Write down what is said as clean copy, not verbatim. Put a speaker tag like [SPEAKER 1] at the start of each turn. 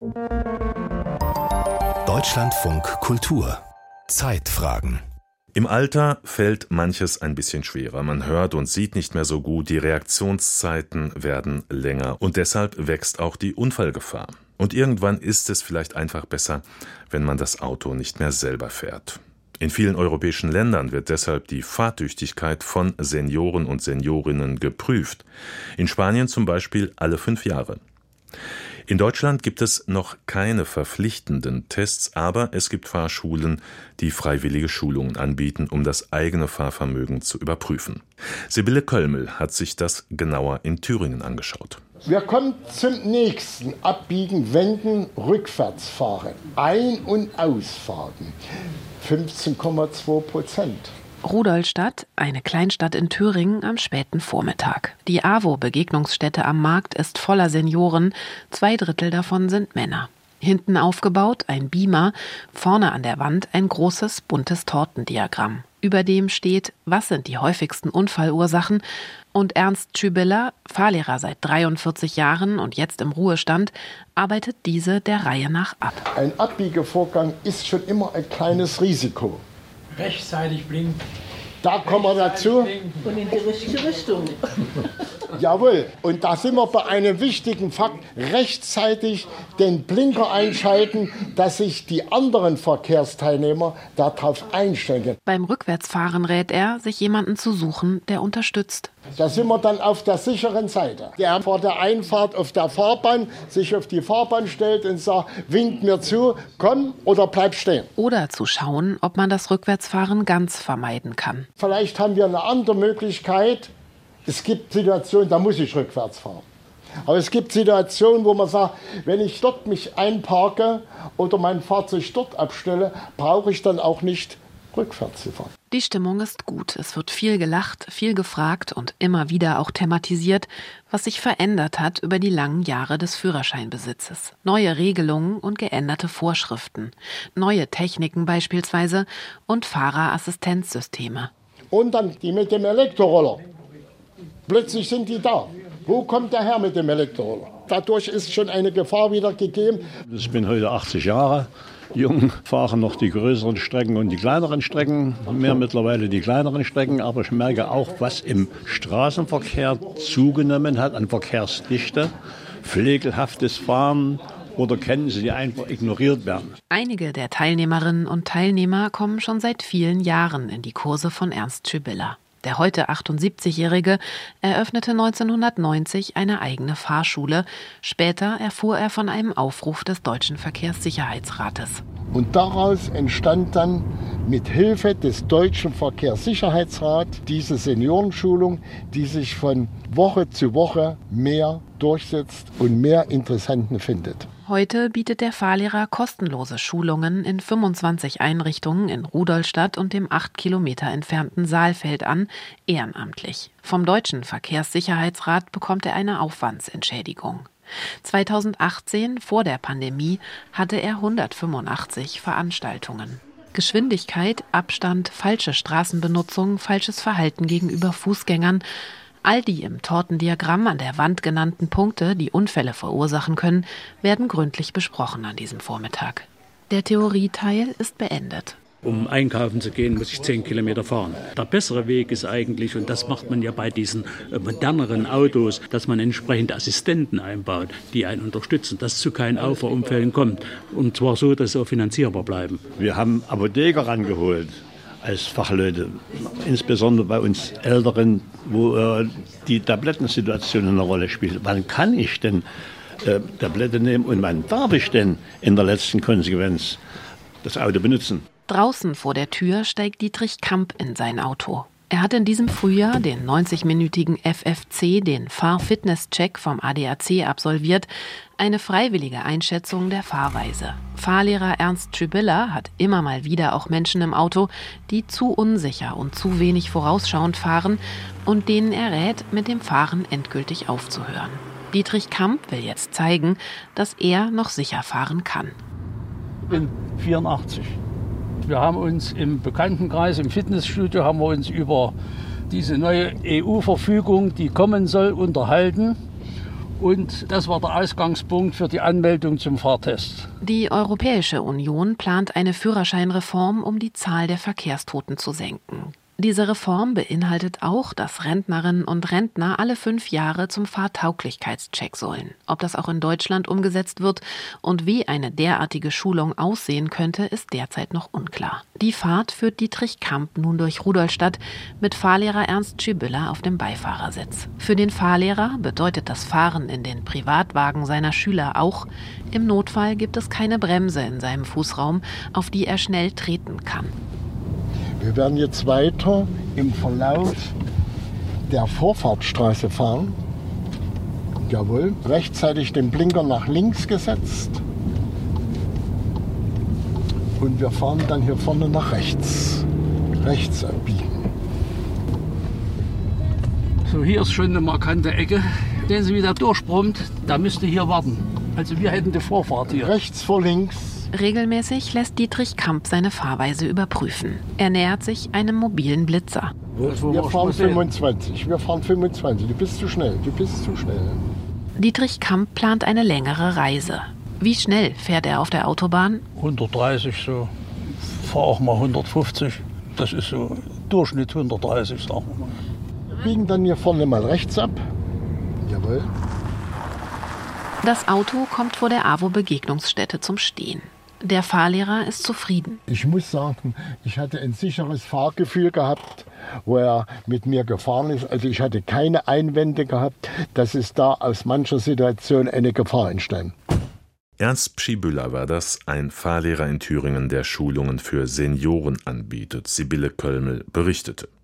[SPEAKER 1] Deutschlandfunk Kultur. Zeitfragen.
[SPEAKER 2] Im Alter fällt manches ein bisschen schwerer. Man hört und sieht nicht mehr so gut, die Reaktionszeiten werden länger und deshalb wächst auch die Unfallgefahr. Und irgendwann ist es vielleicht einfach besser, wenn man das Auto nicht mehr selber fährt. In vielen europäischen Ländern wird deshalb die Fahrtüchtigkeit von Senioren und Seniorinnen geprüft. In Spanien zum Beispiel alle 5 Jahre. In Deutschland gibt es noch keine verpflichtenden Tests, aber es gibt Fahrschulen, die freiwillige Schulungen anbieten, um das eigene Fahrvermögen zu überprüfen. Sibylle Kölmel hat sich das genauer in Thüringen angeschaut.
[SPEAKER 3] Wir kommen zum nächsten Abbiegen, Wenden, rückwärts fahren, Ein- und Ausfahren. 15,2%.
[SPEAKER 4] Rudolstadt, eine Kleinstadt in Thüringen am späten Vormittag. Die AWO-Begegnungsstätte am Markt ist voller Senioren, 2/3 davon sind Männer. Hinten aufgebaut ein Beamer, vorne an der Wand ein großes, buntes Tortendiagramm. Über dem steht, was sind die häufigsten Unfallursachen, und Ernst Schübiller, Fahrlehrer seit 43 Jahren und jetzt im Ruhestand, arbeitet diese der Reihe nach ab.
[SPEAKER 3] Ein Abbiegevorgang ist schon immer ein kleines Risiko.
[SPEAKER 5] Rechtzeitig blinken.
[SPEAKER 3] Da kommen wir dazu.
[SPEAKER 6] Und in die richtige Richtung.
[SPEAKER 3] Jawohl. Und da sind wir bei einem wichtigen Fakt. Rechtzeitig den Blinker einschalten, dass sich die anderen Verkehrsteilnehmer darauf einstellen können.
[SPEAKER 4] Beim Rückwärtsfahren rät er, sich jemanden zu suchen, der unterstützt.
[SPEAKER 3] Da sind wir dann auf der sicheren Seite. Der vor der Einfahrt auf der Fahrbahn sich auf die Fahrbahn stellt und sagt, winkt mir zu, komm oder bleib stehen.
[SPEAKER 4] Oder zu schauen, ob man das Rückwärtsfahren ganz vermeiden kann.
[SPEAKER 3] Vielleicht haben wir eine andere Möglichkeit. Es gibt Situationen, da muss ich rückwärts fahren. Aber es gibt Situationen, wo man sagt, wenn ich dort mich einparke oder mein Fahrzeug dort abstelle, brauche ich dann auch nicht rückwärts zu fahren.
[SPEAKER 4] Die Stimmung ist gut. Es wird viel gelacht, viel gefragt und immer wieder auch thematisiert, was sich verändert hat über die langen Jahre des Führerscheinbesitzes. Neue Regelungen und geänderte Vorschriften, neue Techniken beispielsweise und Fahrerassistenzsysteme.
[SPEAKER 3] Und dann die mit dem Elektroroller. Plötzlich sind die da. Wo kommt der Herr mit dem Elektroroller? Dadurch ist schon eine Gefahr wieder gegeben.
[SPEAKER 7] Ich bin heute 80 Jahre jung, fahre noch die größeren Strecken und die kleineren Strecken, mehr mittlerweile die kleineren Strecken. Aber ich merke auch, was im Straßenverkehr zugenommen hat an Verkehrsdichte, pflegelhaftes Fahren oder Kenntnisse, die einfach ignoriert werden.
[SPEAKER 4] Einige der Teilnehmerinnen und Teilnehmer kommen schon seit vielen Jahren in die Kurse von Ernst Schübiller. Der heute 78-Jährige eröffnete 1990 eine eigene Fahrschule. Später erfuhr er von einem Aufruf des Deutschen Verkehrssicherheitsrates.
[SPEAKER 3] Und daraus entstand dann mit Hilfe des Deutschen Verkehrssicherheitsrats diese Seniorenschulung, die sich von Woche zu Woche mehr durchsetzt und mehr Interessenten findet.
[SPEAKER 4] Heute bietet der Fahrlehrer kostenlose Schulungen in 25 Einrichtungen in Rudolstadt und dem 8 Kilometer entfernten Saalfeld an, ehrenamtlich. Vom Deutschen Verkehrssicherheitsrat bekommt er eine Aufwandsentschädigung. 2018, vor der Pandemie, hatte er 185 Veranstaltungen. Geschwindigkeit, Abstand, falsche Straßenbenutzung, falsches Verhalten gegenüber Fußgängern. All die im Tortendiagramm an der Wand genannten Punkte, die Unfälle verursachen können, werden gründlich besprochen an diesem Vormittag. Der Theorieteil ist beendet.
[SPEAKER 5] Um einkaufen zu gehen, muss ich 10 Kilometer fahren. Der bessere Weg ist eigentlich, und das macht man ja bei diesen moderneren Autos, dass man entsprechende Assistenten einbaut, die einen unterstützen, dass es zu keinen Auffahrunfällen kommt. Und zwar so, dass sie auch finanzierbar bleiben.
[SPEAKER 7] Wir haben Apotheker rangeholt als Fachleute, insbesondere bei uns Älteren, wo die Tablettensituation eine Rolle spielt. Wann kann ich denn Tablette nehmen und wann darf ich denn in der letzten Konsequenz das Auto benutzen?
[SPEAKER 4] Draußen vor der Tür steigt Dietrich Kamp in sein Auto. Er hat in diesem Frühjahr den 90-minütigen FFC, den Fahr-Fitness-Check vom ADAC, absolviert. Eine freiwillige Einschätzung der Fahrweise. Fahrlehrer Ernst Schübiller hat immer mal wieder auch Menschen im Auto, die zu unsicher und zu wenig vorausschauend fahren und denen er rät, mit dem Fahren endgültig aufzuhören. Dietrich Kamp will jetzt zeigen, dass er noch sicher fahren kann.
[SPEAKER 8] Ich bin 84. Wir haben uns im Bekanntenkreis, im Fitnessstudio, haben wir uns über diese neue EU-Verfügung, die kommen soll, unterhalten. Und das war der Ausgangspunkt für die Anmeldung zum Fahrtest.
[SPEAKER 4] Die Europäische Union plant eine Führerscheinreform, um die Zahl der Verkehrstoten zu senken. Diese Reform beinhaltet auch, dass Rentnerinnen und Rentner alle 5 Jahre zum Fahrtauglichkeitscheck sollen. Ob das auch in Deutschland umgesetzt wird und wie eine derartige Schulung aussehen könnte, ist derzeit noch unklar. Die Fahrt führt Dietrich Kamp nun durch Rudolstadt mit Fahrlehrer Ernst Schibüller auf dem Beifahrersitz. Für den Fahrlehrer bedeutet das Fahren in den Privatwagen seiner Schüler auch, im Notfall gibt es keine Bremse in seinem Fußraum, auf die er schnell treten kann.
[SPEAKER 3] Wir werden jetzt weiter im Verlauf der Vorfahrtsstraße fahren. Jawohl, rechtzeitig den Blinker nach links gesetzt. Und wir fahren dann hier vorne nach rechts. Rechts abbiegen.
[SPEAKER 8] So, hier ist schon eine markante Ecke. Sehen Sie, wie der durchbrummt, da müsste hier warten. Also wir hätten die Vorfahrt hier.
[SPEAKER 3] Rechts vor links.
[SPEAKER 4] Regelmäßig lässt Dietrich Kamp seine Fahrweise überprüfen. Er nähert sich einem mobilen Blitzer.
[SPEAKER 3] Wir fahren 25. Wir fahren 25. Du bist zu schnell. Du bist zu schnell.
[SPEAKER 4] Dietrich Kamp plant eine längere Reise. Wie schnell fährt er auf der Autobahn?
[SPEAKER 8] 130 so. Fahr auch mal 150. Das ist so Durchschnitt 130, sagen wir mal.
[SPEAKER 3] Wir biegen dann hier vorne mal rechts ab. Jawohl.
[SPEAKER 4] Das Auto kommt vor der AWO-Begegnungsstätte zum Stehen. Der Fahrlehrer ist zufrieden.
[SPEAKER 3] Ich muss sagen, ich hatte ein sicheres Fahrgefühl gehabt, wo er mit mir gefahren ist. Also ich hatte keine Einwände gehabt, dass es da aus mancher Situation eine Gefahr entstand.
[SPEAKER 2] Ernst Schibüller war das, ein Fahrlehrer in Thüringen, der Schulungen für Senioren anbietet. Sibylle Kölmel berichtete.